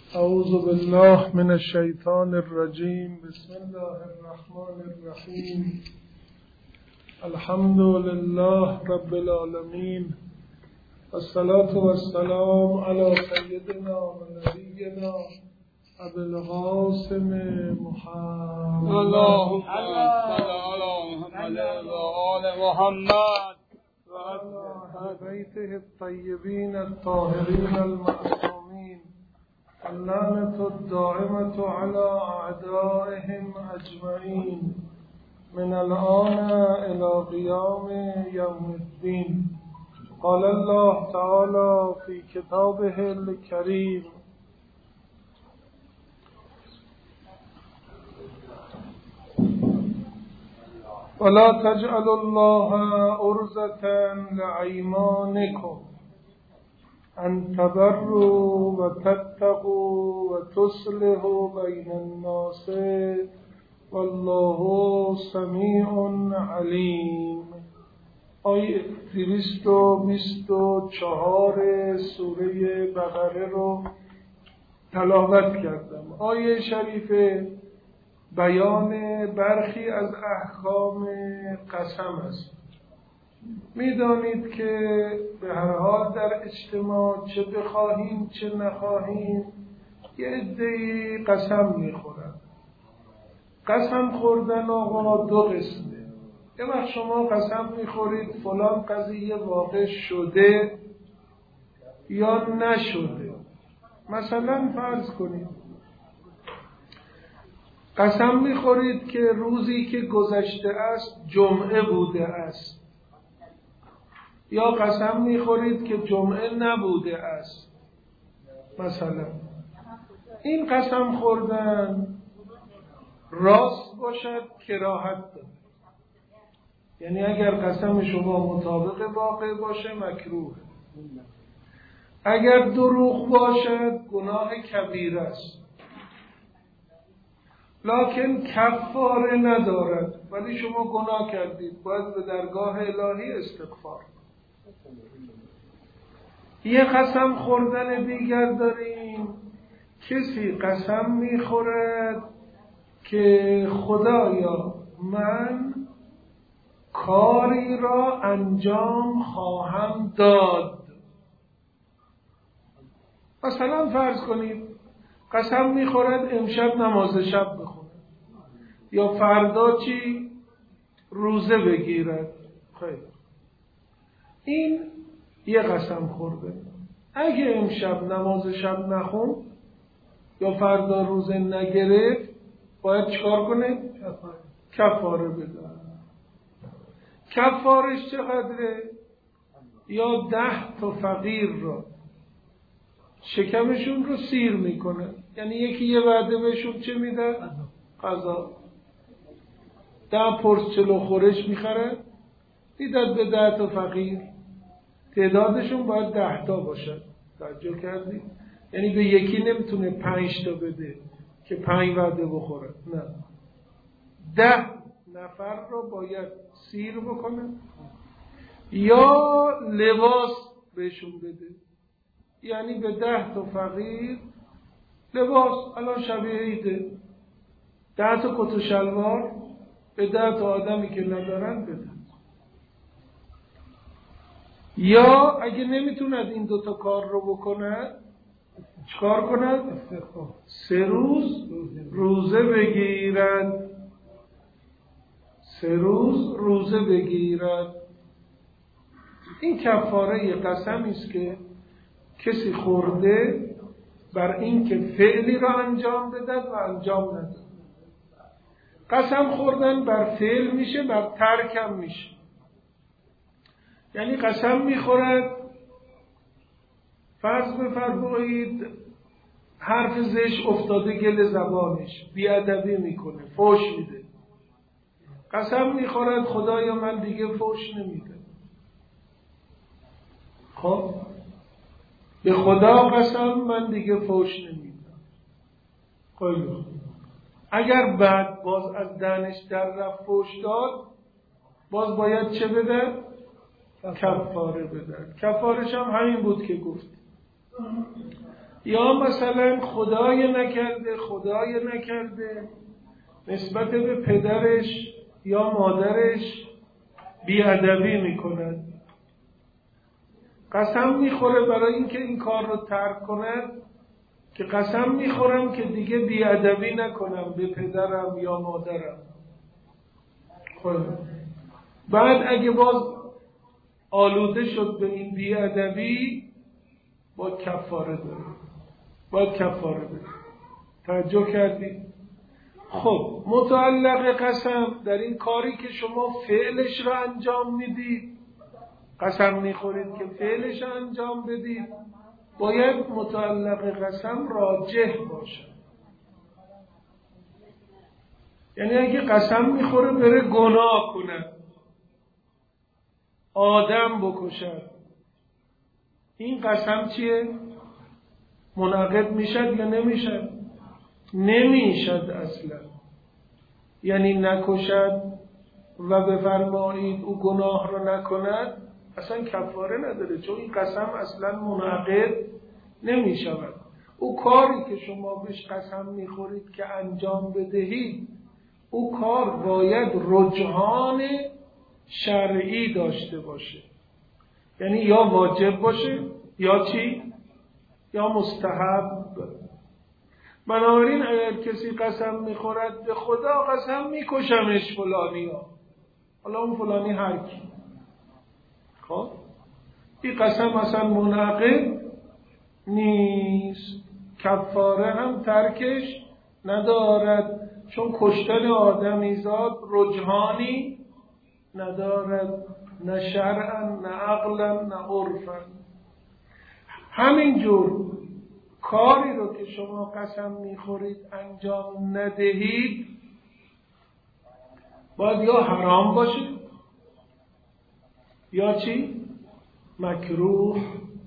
اعوذ بالله من الشیطان الرجیم. بسم الله الرحمن الرحیم. الحمد لله رب العالمین، والصلاة والسلام علی سیدنا و نبینا ابی القاسم محمد. اللهم صل علی محمد و آل محمد و علی اهل بیته الطیبین الطاهرین المعصومین، اللعنة الدائمة على أعدائهم أجمعين من الآن إلى قيام يوم الدين. قال الله تعالى في كتابه الكريم: ولا تجعلوا الله عرضة لأيمانكم أن تبروا وتتقوا وتصلحوا بين الناس والله سمیع علیم. آیه 224 سوره بقره رو تلاوت کردم. آیه شریفه بیان برخی از احکام قسم است. میدانید که به هر حال در اجتماع چه بخواهیم چه نخواهیم یه عده‌ای قسم میخورن. قسم خوردن آقا دو قسمه. یه وقت شما قسم میخورید فلان قضیه واقع شده یا نشده. مثلا فرض کنید قسم میخورید که روزی که گذشته است جمعه بوده است، یا قسم میخورید که جمعه نبوده است. مثلا این قسم خوردن راست باشد کراهت داره، یعنی اگر قسم شما مطابق واقع باشه مکروه، اگر دروغ باشد گناه کبیره است، لکن کفاره ندارد. ولی شما گناه کردید، باید به درگاه الهی استغفار. یه قسم خوردن دیگر داریم. کسی قسم میخورد که خدایا من کاری را انجام خواهم داد. مثلا فرض کنید قسم میخورد امشب نماز شب بخونه، یا فردا چی روزه بگیرد. خیلی این یه قسم خورده. اگه امشب نماز شب نخون یا فردا روزه نگرفت باید چیکار کنه؟ کفاره بده. کفارش چقدره؟ یا 10 تا فقیر را شکمشون رو سیر میکنه، یعنی یکی یه وعده بهشون چه میده؟ غذا. 10 پرس چلو خورش میخره میداد به 10 تا فقیر. تعدادشون باید 10 تا باشد. توجه کردی؟ یعنی به یکی نمیتونه 5 تا بده که 5 وعده بخوره، نه، 10 نفر رو باید سیر بکنه یا لباس بهشون بده. یعنی به 10 تا فقیر لباس، الان شبیه عیده، 10 تا کت و شلوار به 10 تا آدمی که ندارن بده. یا اگه نمیتوند این 2 تا کار رو بکند چکار کند؟ 3 روز روزه بگیرد. 3 روز روزه بگیرد. این کفاره قسمی است که کسی خورده بر این که فعلی را انجام بدهد و انجام ندهد. قسم خوردن بر فعل میشه، بر ترک هم میشه. یعنی قسم میخورد، فرض بفرمایید حرف زشت افتاده گل زبانش، بیادبی میکنه، فحش میده. قسم میخورد خدایا من دیگه فحش نمیدم. خب به خدا قسم من دیگه فحش نمیدم. خیلی اگر بعد باز از دهنش در رفت فحش داد، باز باید چه بده؟ کفاره بده. کفارش هم همین بود که گفت. یا مثلا خدای نکرده نسبت به پدرش یا مادرش بی‌ادبی میکند، قسم میخوره برای اینکه این کار رو ترک کند که قسم میخورم که دیگه بی‌ادبی نکنم به پدرم یا مادرم. خب بعد اگه باز آلوده شد به این بی‌ادبی باید کفاره بده. توجه کردی؟ خب متعلق قسم در این کاری که شما فعلش را انجام میدید، قسم میخورید که فعلش را انجام بدید، باید متعلق قسم راجح باشه. یعنی اگه قسم میخوره بره گناه کنه، آدم بکشد، این قسم چیه؟ منعقد میشد یا نمیشد؟ نمیشد اصلا. یعنی نکشد و بفرمایید او گناه رو نکند، اصلا کفاره نداره، چون این قسم اصلا منعقد نمیشود. او کاری که شما بهش قسم میخورید که انجام بدهید، او کار باید رجحان شرعی داشته باشه، یعنی یا واجب باشه یا چی؟ یا مستحب. بنابراین اگر کسی قسم میخورد به خدا قسم میکشمش فلانی ها، حالا اون فلانی هر کی، خب این قسم اصلا منعقد نیست، کفاره هم ترکش ندارد، چون کشتن آدمیزاد رجحانی ندارد، نه شرعا نه عقلا نه عرفا. همینجور کاری رو که شما قسم میخورید انجام ندهید باید یا حرام باشه یا چی؟ مکروه.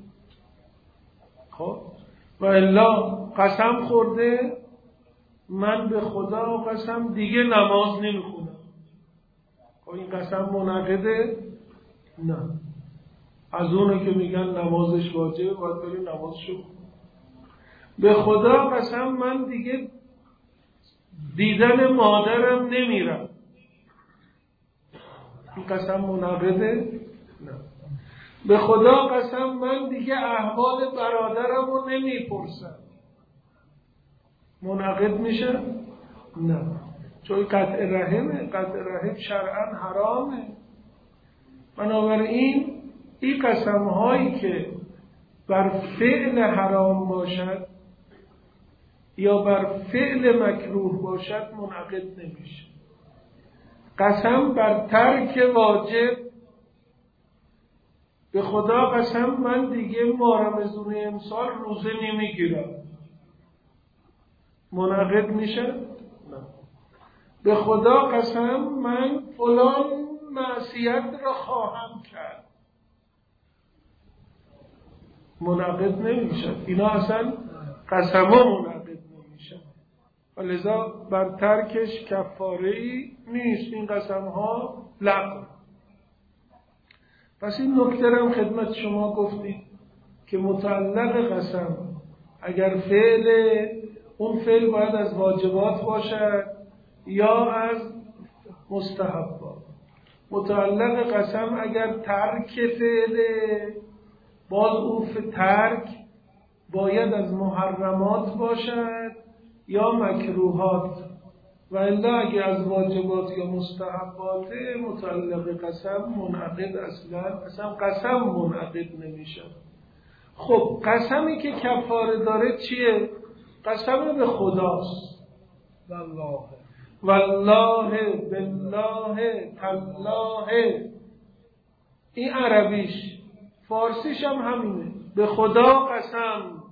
خب و الا قسم خورده من به خدا قسم دیگه نماز نمیخونم، خب این قسم منعقده؟ نه. از اونه که میگن نمازش واجبه باید بری نمازشو. به خدا قسم من دیگه دیدن مادرم نمیرم، این قسم منعقده؟ نه. به خدا قسم من دیگه احوال برادرم رو نمیپرسم، منعقد میشه؟ نه، چون قطع رحم شرعا حرامه. بنابراین این قسم هایی که بر فعل حرام باشد یا بر فعل مکروه باشد منعقد نمیشه. قسم بر ترک واجب، به خدا قسم من دیگه ماه رمضان امسال روزه نمیگیرم، منعقد میشه؟ نه. به خدا قسم من فلان معصیت را خواهم کرد، منعقد نمیشه. اینا اصلا قسم ها منعقد نمیشه و لذا بر ترکش کفاره‌ای نیست، این قسم ها لغو. پس این نکته رو خدمت شما گفتید که متعلق قسم اگر اون فعل باید از واجبات باشد یا از مستحبات. متعلق قسم اگر ترک فعله، باز اون ترک باید از محرمات باشد یا مکروهات، و الا اگه از واجبات یا مستحبات متعلق قسم منعقد اصلا قسم منعقد نمیشه. خب قسمی که کفاره داره چیه؟ قسم به خداست. والله بالله تالله، این عربیش، فارسیش هم همینه، به خدا قسم،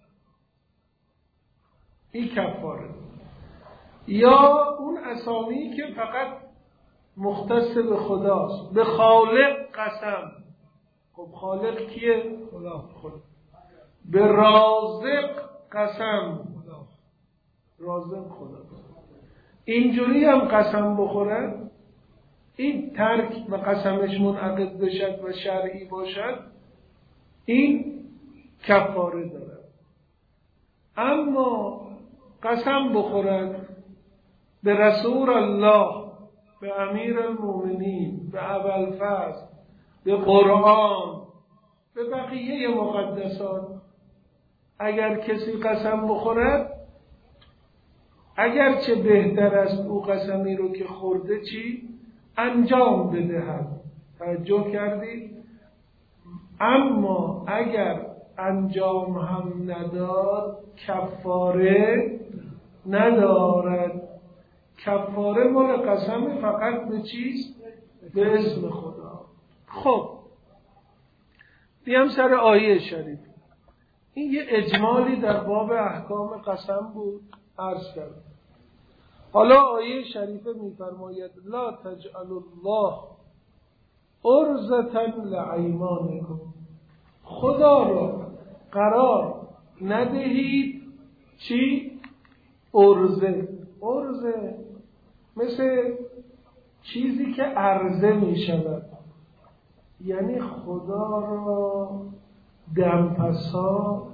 این کفاره. یا اون اسامی که فقط مختص به خداست، به خالق قسم. خب خالق کیه؟ خدا. به رازق قسم، رازق خدا. اینجوری هم قسم بخورن، این ترک و قسمش منعقد بشد و شرعی باشد، این کفاره دارد. اما قسم بخورد به رسول الله، به امیر المؤمنین، به ابوالفضل، به قرآن، به بقیه مقدسات، اگر کسی قسم بخورد اگرچه بهتر است او قسمی رو که خورده چی؟ انجام بدهد. توجه کردید؟ اما اگر انجام هم نداد کفاره ندارد. کفاره مال قسم فقط به چیست؟ به اسم خدا. خب بیام سر آیه شریف. این یه اجمالی در باب احکام قسم بود، عرض کردم. حالا آیه شریفه می‌فرماید لا تجعلوا الله عرضة لایمانکم، خدا را قرار ندهید چی؟ عرضه. عرضه مثل چیزی که عرضه می شود، یعنی خدا را دمپسا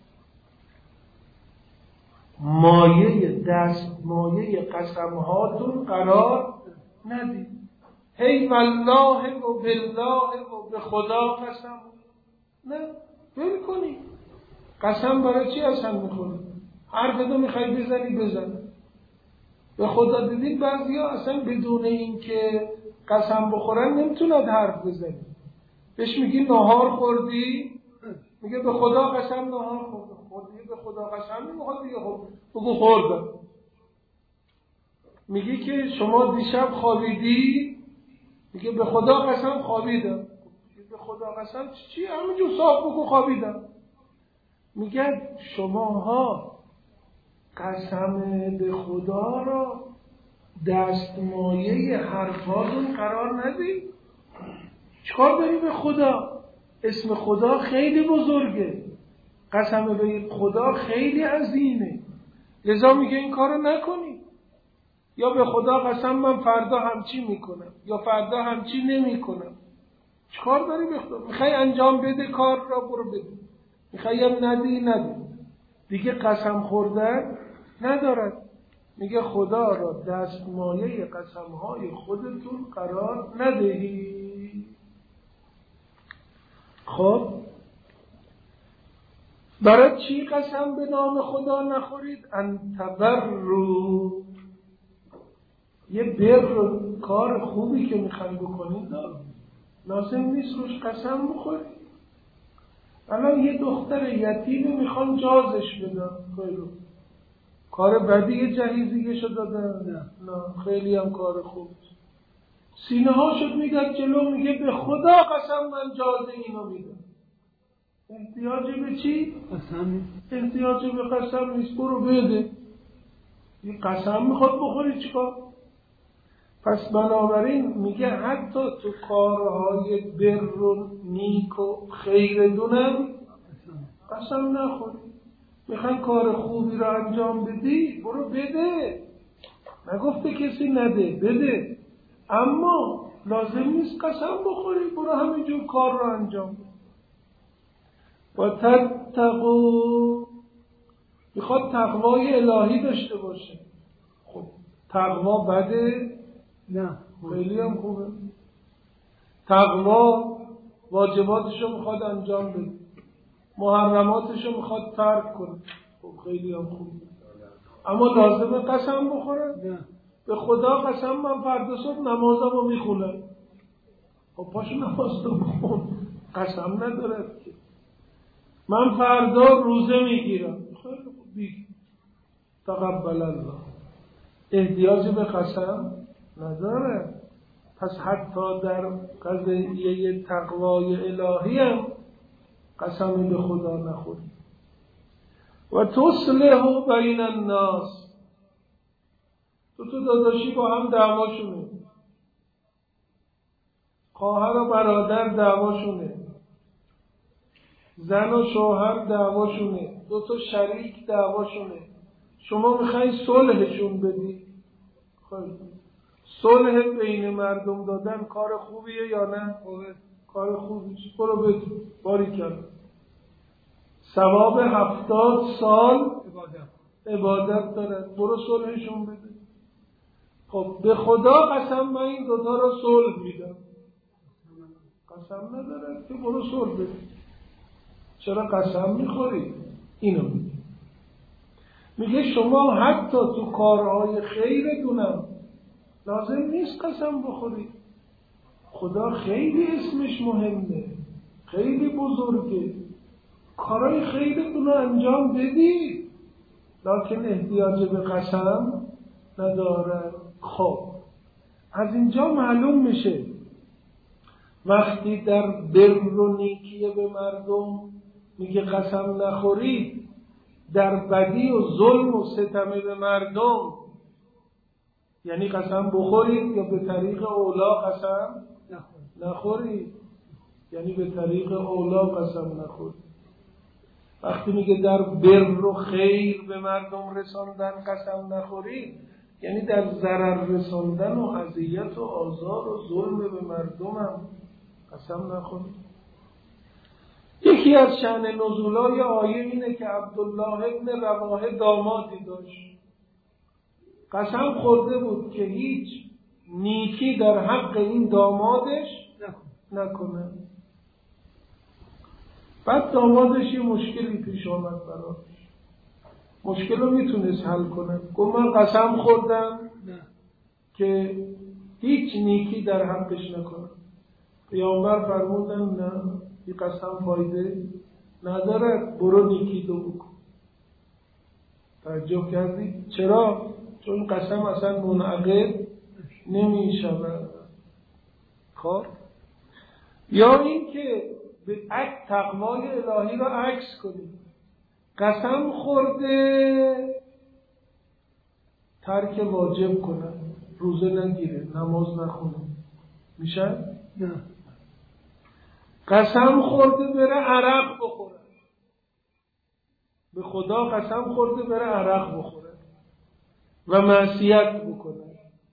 مایه قسمهاتون قرار ندید. هی والله و بالله و به خدا قسم، نه ول کنی. قسم برای چی اصلا میخوری؟ حرف دو میخوای بزنی بزن. به خدا دیدین بعضیا اصلا بدون این که قسم بخورن نمیتونن حرف بزنی. بهش میگی نهار خوردی؟ میگه به خدا قسم نهار خوردم. خوردی به خدا قسم نمیخواد دیگه. خب بگو خوردم. میگی که شما دیشب خوابیدی؟ میگه به خدا قسم خوابیدم. میگه به خدا قسم چی؟ همینجور صاف بگو خوابیدم. میگه شماها قسم به خدا را دستمایه حرفاتون قرار ندید. چیکار داری به خدا؟ اسم خدا خیلی بزرگه، قسم به خدا خیلی عظیمه، لذا میگه این کارو نکنی. یا به خدا قسم من فردا همچی میکنم یا فردا همچی نمیکنم. چیکار داری به خدا؟ میخوای انجام بده کار را برو بده، میخوای ندی نده. دیگه قسم خوردن ندارد. میگه خدا را دستمایه قسمهای خودتون قرار ندهی. خب برای چی قسم به نام خدا نخورید؟ ان تبروا، یه بر کار خوبی که میخواید بکنید لازم نیست روش قسم بخورید. الان یه دختر یتیمی میخوان جازش بدن، کار بدی جهیزیشو دادن؟ نه خیلی هم کار خوب. سینه ها شد میداد جلو، میگه به خدا قسم من جاز اینو میدم. احتیاج به چی؟ قسم. احتیاج به قسم نیست، برو بده. این قسم میخواد بخوری چیکار؟ پس بنابراین میگه حتی تو کارهای بر و نیک و خیر دونم قسم نخوری. میخوان کار خوبی رو انجام بدی برو بده، نگفته کسی نده، بده. اما لازم نیست قسم بخوری، برو همینجور کار رو انجام بده. و تتقوا، میخواد تقوای الهی داشته باشه. خب تقوا بده؟ نه خیلی هم خوبه. تقوا واجباتشو میخواد انجام بده، محرماتشو میخواد ترک کنه. خب خیلی هم خوبه. اما لازمه قسم بخوره؟ نه. به خدا قسم من فردا صبح نمازمو میخونم. خب پاشو نماز رو بخون، قسم نداره که. من فردا روزه میگیرم. خیلی خوب بگی تقبل الله. احتیاج به قسم نداره. پس حتی در قضیه تقوای الهی هم قسم به خدا نخوری. و تصلح بین الناس، تو داداشی با هم دعواشونه، خواهر و برادر دعواشونه، زن و شوهر دعواشونه، دو تا شریک دعواشونه، شما میخواین صلحشون بدی. خیلی صلح بین مردم دادن کار خوبیه یا نه؟ کار خوبیه. برو بده، باری کرد. ثواب 70 سال عبادت دارد، برو صلحشون بده. خب به خدا قسم من این دوتا رو صلح میدم، قسم ندارد که برو صلح بده. چرا قسم میخوری؟ اینو میگه شما حتی تو کارهای خیرتونم لازم نیست قسم بخوری. خدا خیلی اسمش مهمه، خیلی بزرگه، کارهای خیرتون رو انجام بدید، لکن احتیاج به قسم نداره. خب از اینجا معلوم میشه وقتی در بر و نیکی به مردم میگه قسم نخورید، در بدی و ظلم و ستم به مردم یعنی قسم بخورید یا به طریق اولا قسم نخورید، یعنی به طریق اولا قسم نخورید. وقتی میگه در بر و خیر به مردم رساندن قسم نخورید، یعنی در ضرر رساندن و اذیت و آزار و ظلم به مردم هم قسم نخورید. یکی از شأن نزولای آیه اینه که عبدالله ابن رواحه دامادی داشت، قسم خورده بود که هیچ نیکی در حق این دامادش نکنه. بعد دامادش یه مشکلی پیش آمد براش، مشکل رو میتونست حل کنه. گفت من قسم خوردم که هیچ نیکی در حقش نکنه. پیامبر فرمودن نه، این قسم فایده ندارد، برو نیکی دو بکن. تعجب کردی؟ چرا؟ چون قسم اصلا منعقد نمی شود. خب یا این که به تقوای الهی را عکس کنید، قسم خورده ترک واجب کنه، روزه نگیره، نماز نخونه، میشه؟ نه. قسم خورده بره عرق بخوره، به خدا قسم خورده بره عرق بخوره و معصیت بکنه،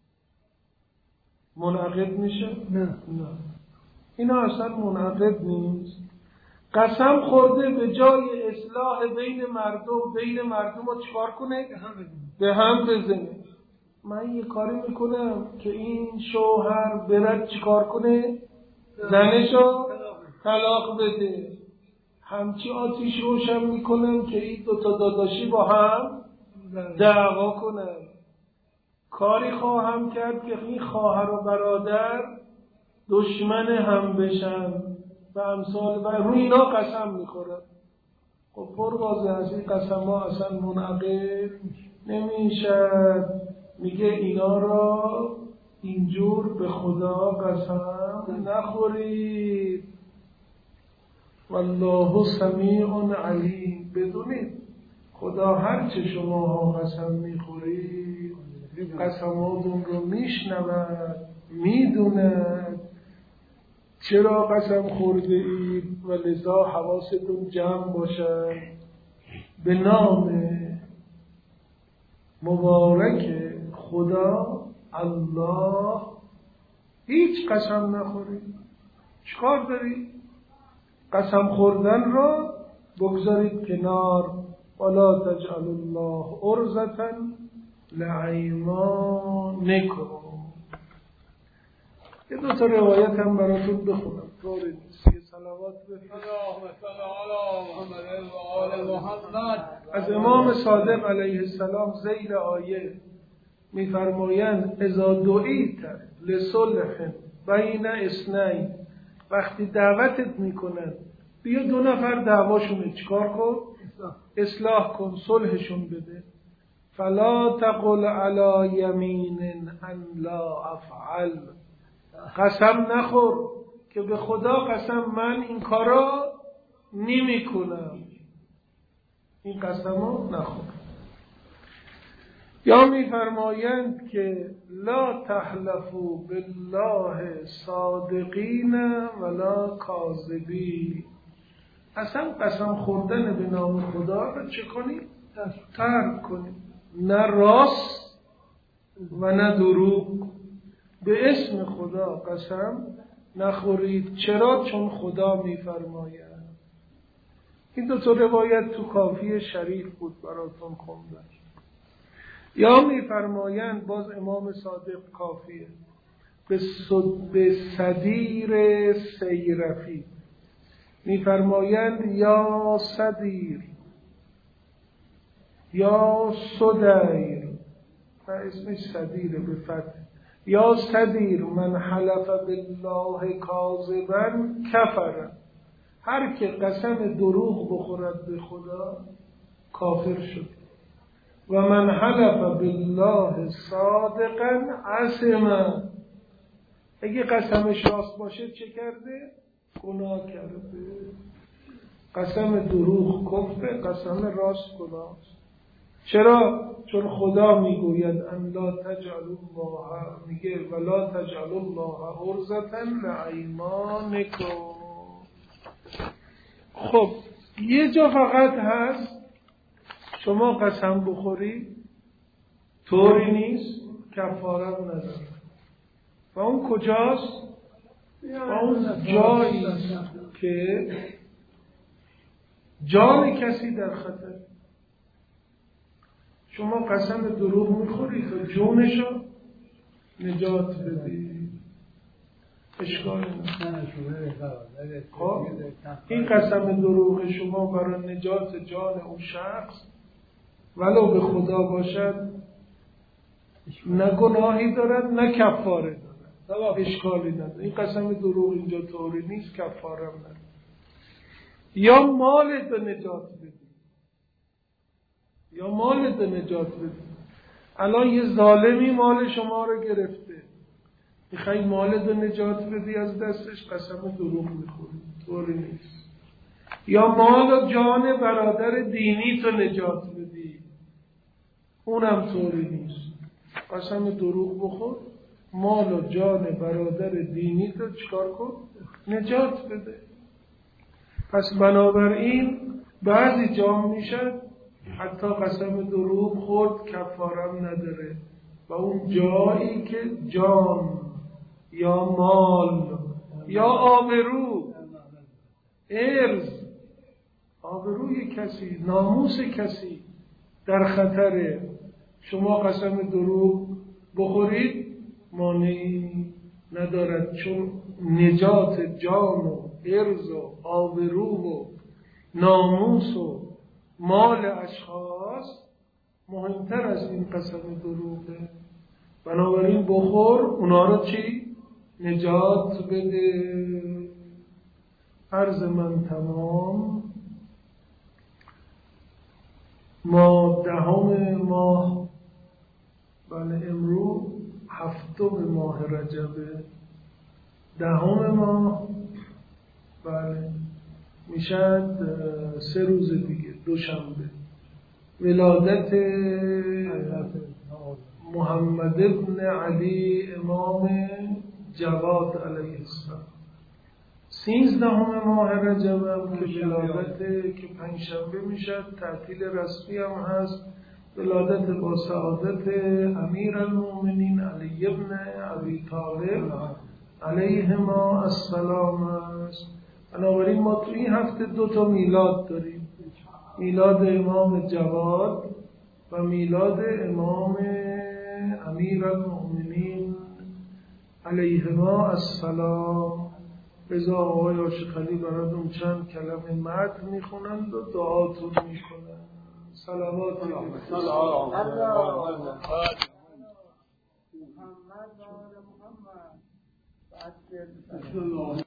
منعقد میشه؟ نه. اینا اصلا منعقد نیست. قسم خورده به جای اصلاح بین مردم رو چکار کنه؟ به هم بزنه. من یه کاری میکنم که این شوهر برد چکار کنه؟ زنشو طلاق بده. همچی آتیش روشن میکنم که این دوتا داداشی با هم دعوا کنن. کاری خواهم کرد که این خواهر و برادر دشمن هم بشن و امثال و روی اینا قسم میخورن. خب پروازه از این قسم ها اصلا منعقد نمیشد. میگه اینا را اینجور به خدا قسم نخورید. والله سمیع علیم. بدونید خدا هرچه شما ها قسم میخورید قسماتون رو میشنود، میدوند چرا قسم خورده اید و لذا حواستون جمع باشد. به نام مبارک خدا الله هیچ قسم نخورید. چیکار دارید؟ قسم خوردن را بگذارید کنار. ولا تجعل الله عرضة لایمانکم. یه دو تا روایت هم براتون بخونم، طوری نیست. یه صلوات از امام صادق علیه السلام ذیل آیه میفرمایند اذا دعیت لصلح بین اثنین، وقتی دعوتت میکنن بیا دو نفر دعواشونه چیکار کن؟ اصلاح کن، صلحشون بده. فلا تقل علی یمین ان لا افعل، قسم نخور که به خدا قسم من این کارا نمی کنم. این قسمو نخور. یا می فرمایند که لا تحلفوا بالله صادقین ولا کاذبین. اصلا قسم خوردن به نام خدا رو چه کنید؟ ترک کنید. نه راست و نه دروغ. به اسم خدا قسم نخورید. چرا؟ چون خدا میفرماید این دو تا روایت تو کافی شریف بود براتون خوندم. یا میفرمایند باز امام صادق کافیه به صدیر سیرفی میفرمایند یا صدیر یا صدیر، اسمش صدیره به فتح، یا صدیر من حلف بالله کاذبا کفر، هر که قسم دروغ بخورد به خدا کافر شد. و من حلف بالله صادقا عصم، اگه قسمش راست باشه چه کرده؟ گناه کرده. قسم دروغ کفر، قسم راست گناه. چرا؟ چون خدا میگوید ان لا تجعلوا الله، میگه ولا تجعلوا الله عرضة لایمانکم. خب یه جا فقط هست شما قسم بخوری طوری نیست کفاره نداره. و اون کجاست؟ و اون جایی که جان کسی در خطر. شما قسم دروغ میخوری تا جونشو نجات بدی، اشکال نداره. خب این قسم دروغ شما برای نجات جان اون شخص ولو به خدا باشد نه گناهی دارد نه کفاره دارد، اشکالی نداره. این قسم دروغ اینجا طوری نیست، کفاره هم نداره. یا مالت رو نجات بدی، یا مالت رو نجات بدی. الان یه ظالمی مال شما رو گرفته، میخوای مالت رو نجات بدی از دستش، قسم دروغ میخوری، طوری نیست. یا مال و جان برادر دینی تو نجات بدی، اونم طوری نیست. قسم دروغ بخور، مال و جان برادر دینی تو چکار کن؟ نجات بده. پس بنابراین بعضی جا میشد حتی قسم دروغ خورد کفارم نداره. و اون جایی که جان یا مال یا آبرو، عرض، آبروی کسی، ناموس کسی در خطره، شما قسم دروغ بخورید مانعی ندارد، چون نجات جان و عرض و آبرو و ناموس و مال اشخاص مهمتر از این قسم دروغه. بنابراین بخور، اونا رو چی؟ نجات بده. عرض من تمام. ما 10 ماه، بله امروز 7 ماه رجبه، 10 ماه، بله میشد 3 روز دیگه، دوشنبه، ولادت محمد ابن علی امام جواد علیه السلام. 13 ماه رجب هم که ولادت که پنجشنبه میشد، تعطیل رسمی هم هست، ولادت با سعادت امیر المؤمنین علی ابن ابی طالب علیهما السلام است. بنابراین ما تو این هفته 2 میلاد داریم، میلاد امام جواد و میلاد امام امیر المؤمنین علیهما السلام. رضا آقای عاشق‌علی براتون چند کلمه متن میخونند و دعاتون میکنند. صلوات محمد